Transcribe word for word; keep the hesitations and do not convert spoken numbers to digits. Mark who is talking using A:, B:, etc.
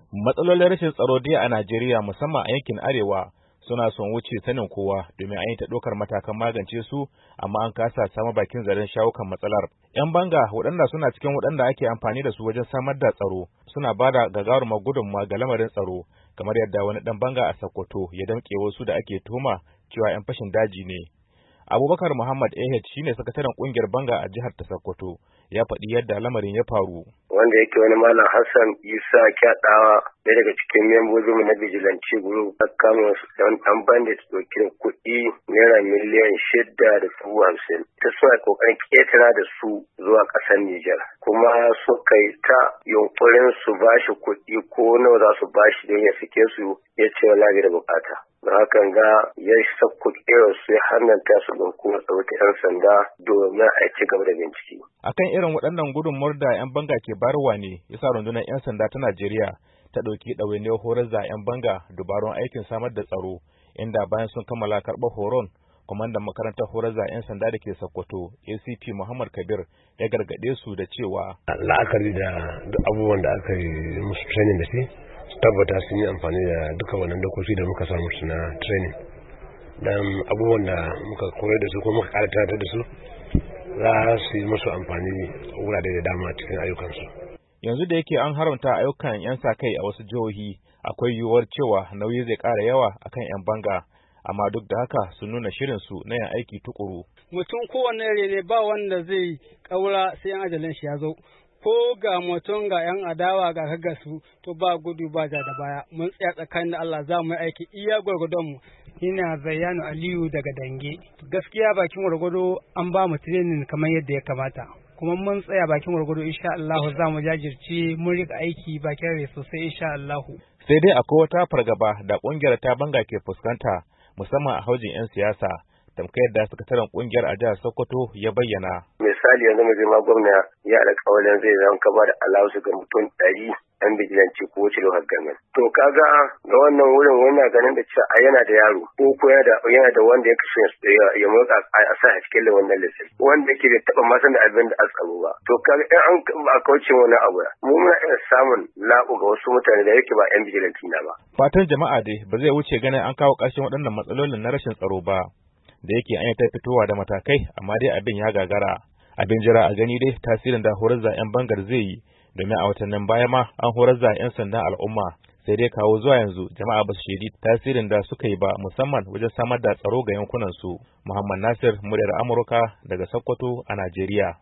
A: Matsalolin rashin tsaro dai a Najeriya musamman a yankin Arewa suna son wuce sanin kowa domin an yi ta ɗaukar matakan magance su amma an kasa samun bakin zaren shawo kan matsalar. 'Yan banga waɗanda suna cikin waɗanda ake amfani da su wajen samar da tsaro suna ba da gagarumar gudunmawa ga lamarin tsaro kamar yadda wani ɗan banga a Sokoto ya damƙe wasu da ake tuhuma cewa 'yan fashin daji ne. Abubakar Muhammad A H shine sakataren kungiyar banga a jihar ta Sokoto ya faɗi yadda lamarin ya faru.
B: Wanda yake wani malam Hassan Isa Kyaɗawa ɗaya daga cikin membobin mu na vigilante group ta kama wasu ɗan bandit ɗauke da kuɗi naira miliyan shida da dubu hamsin. Ta suna ƙoƙarin ƙetara da su zuwa ƙasar Nijar. Kuma suka yi ta yunƙurin su bashi kuɗi ko nawa za su bashi don ya sake su ya ce wallahi da buƙata. Da hakan ga ya sakku irin su ya hannanta su ga hukumar tsaro ta 'yan sanda domin a ci gaba da bincike.
A: Akan irin waɗannan gudunmuwar da 'yan banga ke barwa ne yasa rundunar 'yan sanda ta Najeriya ta ɗauki ɗawainiyar horar da 'yan banga dubarun aikin samar da tsaro inda bayan sun kammala karɓar horon kwamandan makarantar horar da 'yan sanda da ke Sokoto A C P Muhammad Kabir ya gargaɗe su da cewa
C: la'akari da duk abubuwan da aka yi musu training da shi tabbata sun yi amfani da duka wannan dokoki da muka samu su na training dan abubuwan da muka koyar da su ko muka karanta da su za su yi musu amfani wurare da dama cikin ayyukansu.
A: Yanzu da yake an haramta ayyukan 'yan sa kai a wasu jihohi akwai yiwuwar cewa nauyi zai ƙara yawa akan 'yan banga amma duk da haka sun nuna shirin su na yin aiki tukuru.
D: Mutum kowanne ne ba wanda zai ƙaura sai an ajalin shi ya zo. Ko ga mutum ga 'yan adawa ga kaga su to ba gudu ba ja da baya mun tsaya tsakanin Allah za mu yi aiki iya gwargwadon mu.
E: Ina Zayyanu Aliyu daga Dange. Gaskiya bakin gwargwado an ba mu training kamar yadda ya kamata. Kuma mun tsaya bakin gwargwado insha Allah za mu jajirce mun rika aiki bakin rai sosai insha Allah.
A: Sai dai akwai wata fargaba da kungiyar ta banga ke fuskanta musamman a haujin 'yan siyasa. Tamkar yadda sakataren kungiyar a jihar Sokoto ya bayyana.
B: Misali yanzu mai girma gwamna ya alƙawarin zai zama ka ba da alawusu ga mutum ɗari ɗan bijilanci ko wace lokacin gamin. To kaga ga wannan wurin wannan ganin da cewa yana da yaro ko ko yana da wanda ya kashe ya motsa a sa a cikin wannan lissafi wanda yake bai taɓa masan da abin da a tsaro ba. To kaga in an ba kauce wani abu mu muna iya samun laɓu ga wasu mutane da yake ba 'yan bijilanci na ba.
A: Fatan jama'a dai ba zai wuce ganin an kawo ƙarshen waɗannan matsalolin na rashin tsaro ba. Da yake an yi ta fitowa da matakai amma dai abin ya gagara abin jira a gani dai tasirin da horar da 'yan bangar zai yi domin a watannin baya ma an horar da 'yan sandan al'umma sai dai kawo zuwa yanzu jama'a ba su shaidi tasirin da suka yi ba musamman wajen samar da tsaro ga yankunan su. Muhammad Nasir, muryar Amurka daga Sokoto a Najeriya.